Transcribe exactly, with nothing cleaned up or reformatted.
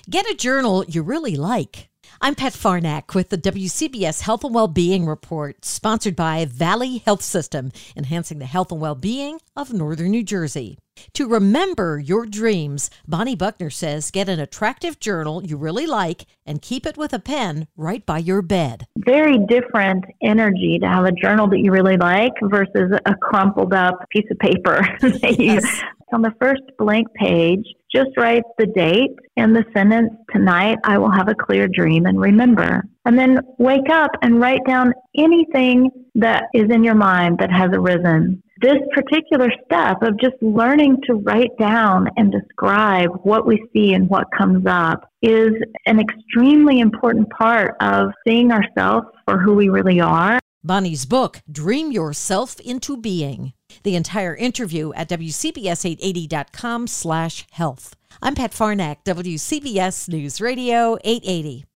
Get a journal you really like. I'm Pat Farnack with the W C B S Health and Wellbeing Report, sponsored by Valley Health System, enhancing the health and well-being of Northern New Jersey. To remember your dreams, Bonnie Buckner says get an attractive journal you really like and keep it with a pen right by your bed. Very different energy to have a journal that you really like versus a crumpled up piece of paper. that you, Yes. On the first blank page, just write the date and the sentence, tonight I will have a clear dream and remember. And then wake up and write down anything that is in your mind that has arisen. This particular step of just learning to write down and describe what we see and what comes up is an extremely important part of seeing ourselves for who we really are. Bonnie's book, Dream Yourself into Being. The entire interview at W C B S eight eighty dot com slash health. I'm Pat Farnack, W C B S News Radio eight eighty.